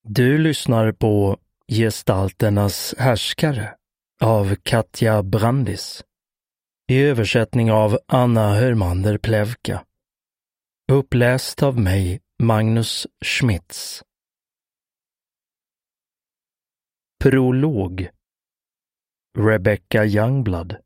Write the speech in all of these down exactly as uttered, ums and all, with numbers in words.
Du lyssnar på Gestalternas härskare av Katja Brandis i översättning av Anna Hermander Plevka. Uppläst av mig, Magnus Schmitz. Prolog. Rebecca Youngblood.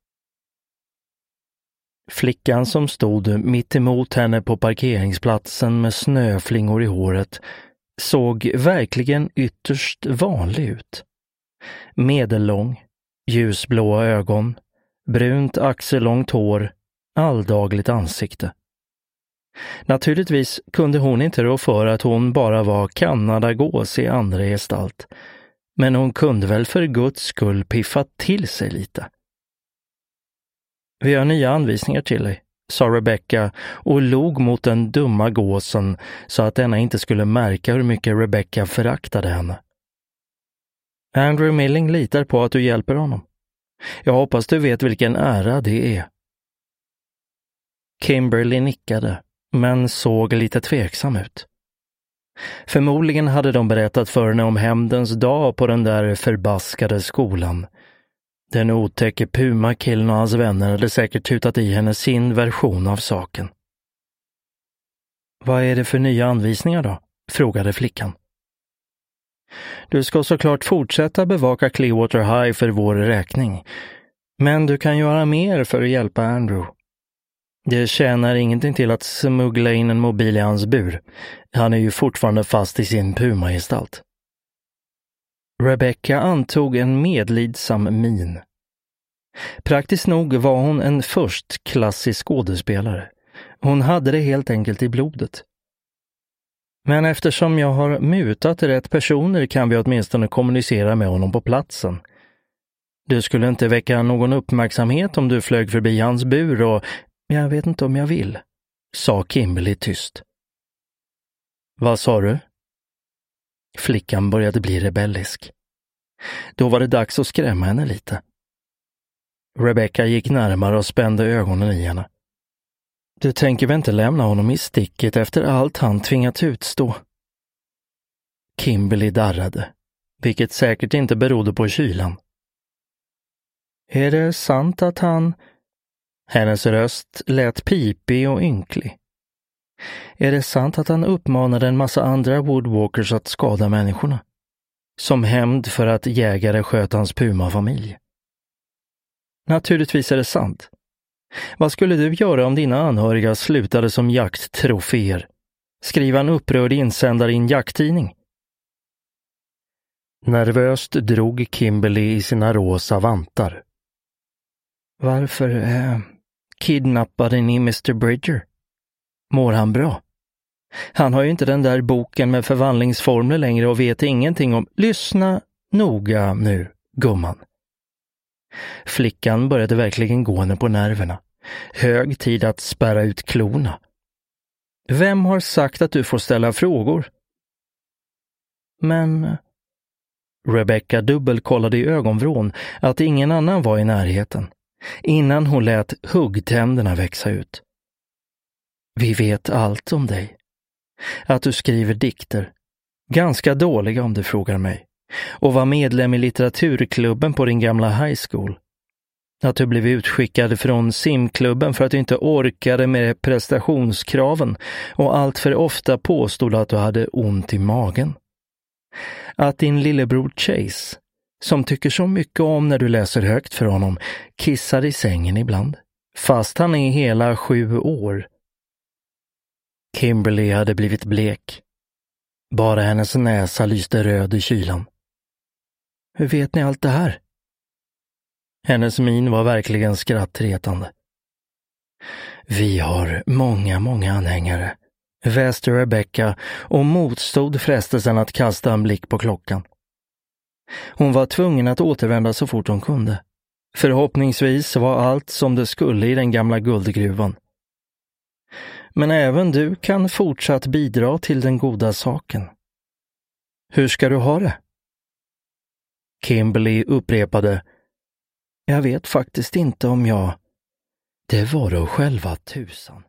Flickan som stod mitt emot henne på parkeringsplatsen med snöflingor i håret såg verkligen ytterst vanlig ut. Medellång, ljusblåa ögon, brunt axellångt hår, alldagligt ansikte. Naturligtvis kunde hon inte rå för att hon bara var kanadagås i andra gestalt, men hon kunde väl för Guds skull piffa till sig lite. Vi har nya anvisningar till dig, sa Rebecca och log mot den dumma gåsen så att denna inte skulle märka hur mycket Rebecca föraktade henne. Andrew Milling litar på att du hjälper honom. Jag hoppas du vet vilken ära det är. Kimberly nickade, men såg lite tveksam ut. Förmodligen hade de berättat för henne om hämndens dag på den där förbaskade skolan. Den otäcke Puma-killen och hans vänner hade säkert tutat i henne sin version av saken. Vad är det för nya anvisningar då? Frågade flickan. Du ska såklart fortsätta bevaka Clearwater High för vår räkning. Men du kan göra mer för att hjälpa Andrew. Det tjänar ingenting till att smuggla in en mobil i hans bur. Han är ju fortfarande fast i sin Puma-gestalt. Rebecca antog en medlidsam min. Praktiskt nog var hon en förstklassig skådespelare. Hon hade det helt enkelt i blodet. Men eftersom jag har mutat rätt personer kan vi åtminstone kommunicera med honom på platsen. Du skulle inte väcka någon uppmärksamhet om du flög förbi hans bur och jag vet inte om jag vill, sa Kimberly tyst. Vad sa du? Flickan började bli rebellisk. Då var det dags att skrämma henne lite. Rebecca gick närmare och spände ögonen i henne. Du tänker väl inte lämna honom i sticket efter allt han tvingats utstå? Kimberly darrade, vilket säkert inte berodde på kylan. Är det sant att han... Hennes röst lät pipig och ynklig. Är det sant att han uppmanade en massa andra woodwalkers att skada människorna? Som hämnd för att jägare sköt hans Puma-familj. Naturligtvis är det sant. Vad skulle du göra om dina anhöriga slutade som jakttroféer? Skriva en upprörd insändare i en jakttidning? Nervöst drog Kimberly i sina rosa vantar. Varför eh, kidnappade ni mister Bridger? Mår han bra? Han har ju inte den där boken med förvandlingsformler längre och vet ingenting om... Lyssna noga nu, gumman. Flickan började verkligen gå henne på nerverna. Hög tid att spärra ut klorna. Vem har sagt att du får ställa frågor? Men... Rebecca dubbelkollade i ögonvrån att ingen annan var i närheten, innan hon lät huggtänderna växa ut. Vi vet allt om dig. Att du skriver dikter. Ganska dåliga om du frågar mig. Och var medlem i litteraturklubben på din gamla high school. Att du blev utskickad från simklubben för att du inte orkade med prestationskraven och allt för ofta påstod att du hade ont i magen. Att din lillebror Chase, som tycker så mycket om när du läser högt för honom, kissar i sängen ibland, fast han är hela sju år. Kimberly hade blivit blek. Bara hennes näsa lyste röd i kylan. Hur vet ni allt det här? Hennes min var verkligen skrattretande. Vi har många, många anhängare, väste Rebecca och motstod frestelsen att kasta en blick på klockan. Hon var tvungen att återvända så fort hon kunde. Förhoppningsvis var allt som det skulle i den gamla guldgruvan. Men även du kan fortsatt bidra till den goda saken. Hur ska du ha det? Kimberly upprepade. Jag vet faktiskt inte om jag... Det var då själva tusan.